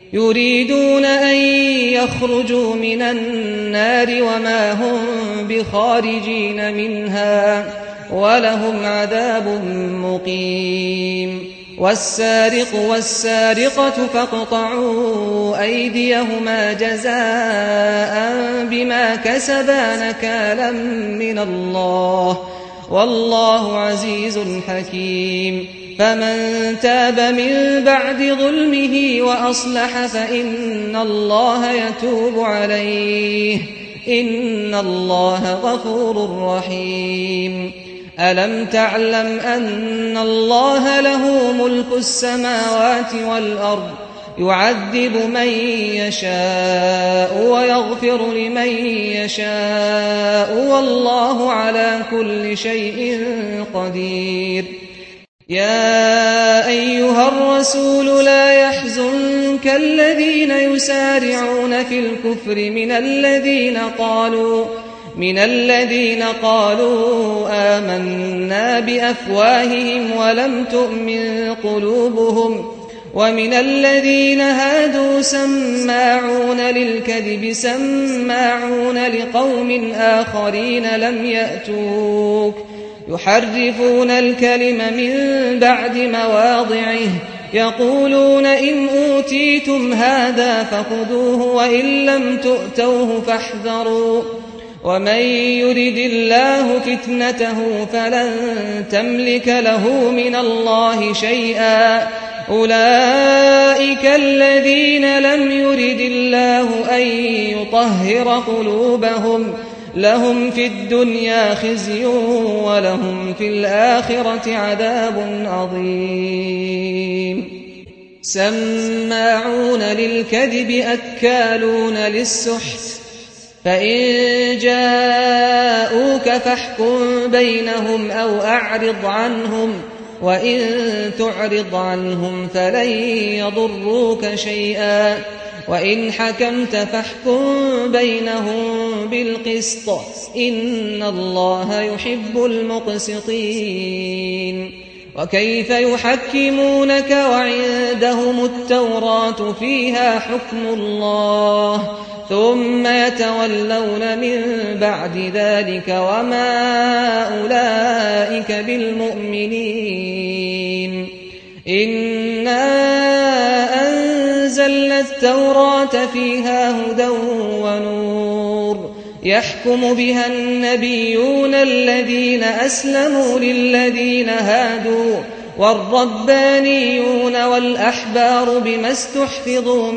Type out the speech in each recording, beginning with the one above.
يريدون أن يخرجوا من النار وما هم بخارجين منها ولهم عذاب مقيم. والسارق والسارقة فاقطعوا أيديهما جزاء بما كسبا نكالا من الله والله عزيز حكيم. فمن تاب من بعد ظلمه وأصلح فإن الله يتوب عليه إن الله غفور رحيم. ألم تعلم أن الله له ملك السماوات والأرض يعذب من يشاء ويغفر لمن يشاء والله على كل شيء قدير. يا أيها الرسول لا يحزنك الذين يسارعون في الكفر من الذين قالوا آمنا بأفواههم ولم تؤمن قلوبهم ومن الذين هادوا سماعون للكذب سماعون لقوم آخرين لم يأتوك يحرفون الكلم من بعد مواضعه يقولون إن أوتيتم هذا فخذوه وإن لم تؤتوه فاحذروا ومن يرد الله فتنته فلن تملك له من الله شيئا أولئك الذين لم يرد الله أن يطهر قلوبهم لهم في الدنيا خزي ولهم في الآخرة عذاب عظيم. سماعون للكذب أكالون للسحت فإن جاءوك فاحكم بينهم أو أعرض عنهم وإن تعرض عنهم فلن يضروك شيئا وإن حكمت فاحكم بينهم بالقسط إن الله يحب المقسطين. وكيف يحكمونك وعندهم التوراة فيها حكم الله ثم يتولون من بعد ذلك وما أولئك بالمؤمنين. إنا أنزلنا التوراة فيها هدى ونور يحكم بها النبيون الذين أسلموا للذين هادوا والربانيون والأحبار بما استحفظوا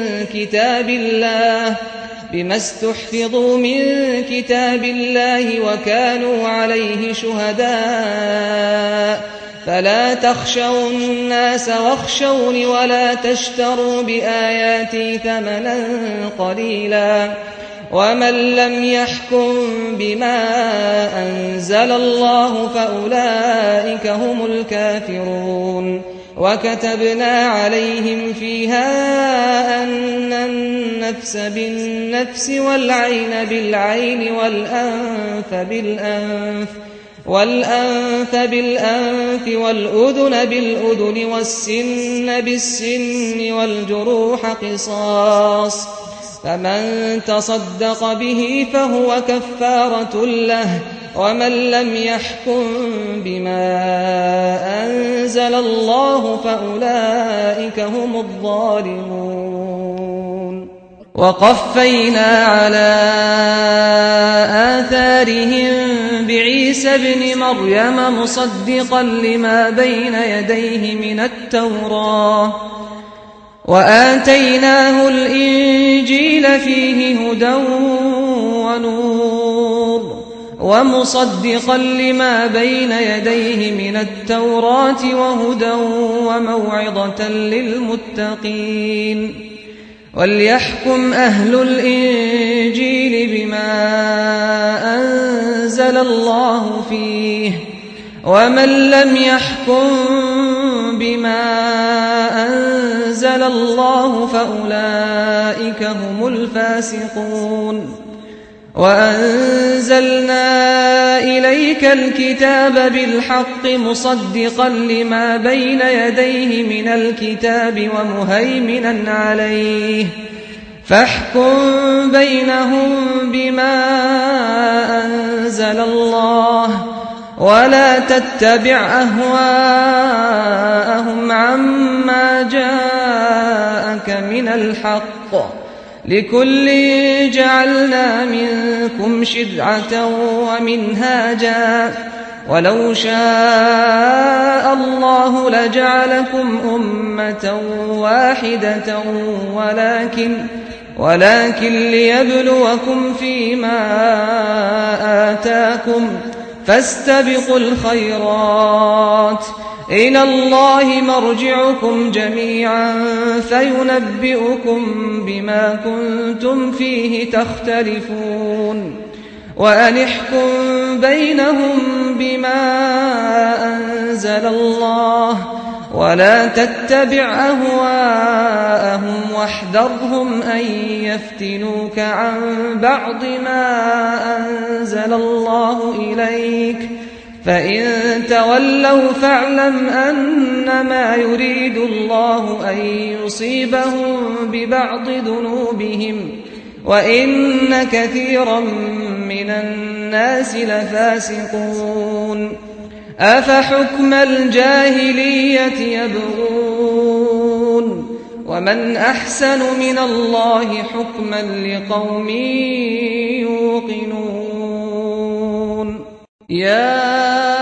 من كتاب الله وكانوا عليه شهداء فلا تخشوا الناس واخشوني ولا تشتروا بآياتي ثمنا قليلا ومن لم يحكم بما أنزل الله فأولئك هم الكافرون. وكتبنا عليهم فيها أن النفس بالنفس والعين بالعين والأنف بالأنف والأذن بالأذن والسن بالسن والجروح قصاص فمن تصدق به فهو كفارة له ومن لم يحكم بما أنزل الله فأولئك هم الظالمون. وقفينا على آثارهم بعيسى ابن مريم مصدقا لما بين يديه من التوراة وآتيناه الإنجيل فيه هدى ونور ومصدقا لما بين يديه من التوراة وهدى وموعظة للمتقين. وليحكم أهل الإنجيل بما أنزل الله فيه ومن لم يحكم بما أنزل الله فأولئك هم الفاسقون. وأنزلنا إليك الكتاب بالحق مصدقا لما بين يديه من الكتاب ومهيمنا عليه فاحكم بينهم بما أنزل الله ولا تتبع أهواءهم عما جاءك من الحق لكل جعلنا منكم شرعة ومنهاجا ولو شاء الله لجعلكم أمة واحدة ولكن ليبلوكم فيما آتاكم فاستبقوا الخيرات إلى الله مرجعكم جميعا فينبئكم بما كنتم فيه تختلفون وأنحكم بينهم بما أنزل الله ولا تتبع أهواءهم واحذرهم أن يفتنوك عن بعض ما أنزل الله إليك فإن تولوا فاعلم أنما يريد الله أن يصيبهم ببعض ذنوبهم وإن كثيرا من الناس لفاسقون أفحكم الجاهلية يبغون ومن أحسن من الله حكما لقوم يوقنون يا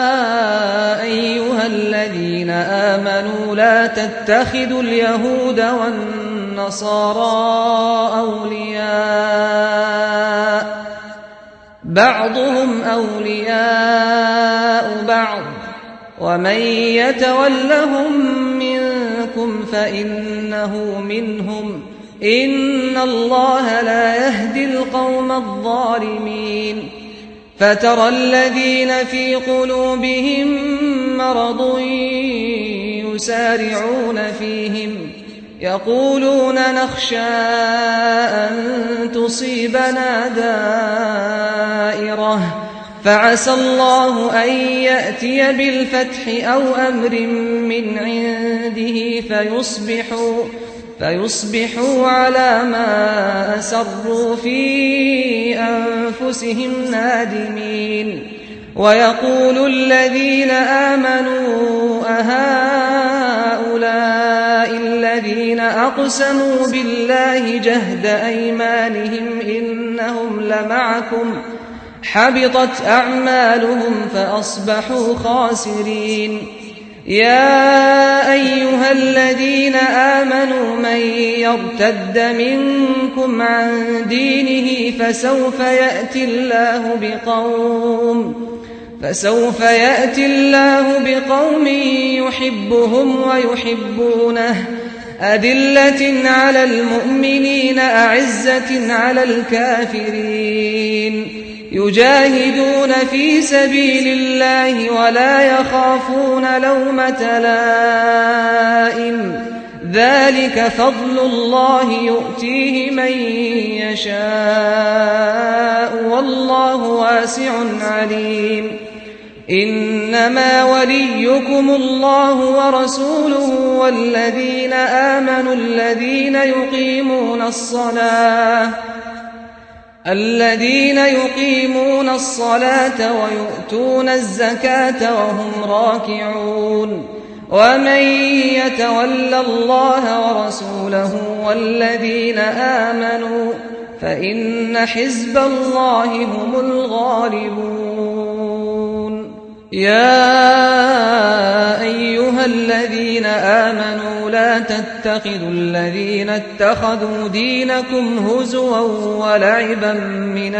أيها الذين آمنوا لا تتخذوا اليهود والنصارى أولياء بعضهم أولياء بعض ومن يتولهم منكم فإنه منهم إن الله لا يهدي القوم الظالمين فترى الذين في قلوبهم مرض يسارعون فيهم يقولون نخشى أن تصيبنا دائرة فعسى الله أن يأتي بالفتح أو أمر من عنده فيصبحوا على ما أسروا في أنفسهم نادمين ويقول الذين آمنوا أهؤلاء الذين أقسموا بالله جهد أيمانهم إنهم لمعكم حبطت أعمالهم فأصبحوا خاسرين يا أيها الذين آمنوا من يرتد منكم عن دينه فسوف يأتي الله بقوم يحبهم ويحبونه أذلة على المؤمنين أعزة على الكافرين يجاهدون في سبيل الله ولا يخافون لومة لائم ذلك فضل الله يؤتيه من يشاء والله واسع عليم إنما وليكم الله ورسوله والذين آمنوا الذين يقيمون الصلاة ويؤتون الزكاة وهم راكعون ومن يتول الله ورسوله والذين آمنوا فإن حزب الله هم الغالبون يا أيها الذين آمنوا لا تتخذوا الذين اتخذوا دينكم هزوا ولعبا من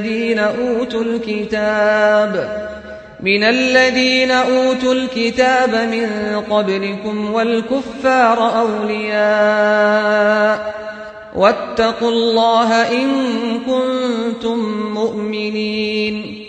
الذين أوتوا الكتاب من قبلكم والكفار أولياء واتقوا الله إن كنتم مؤمنين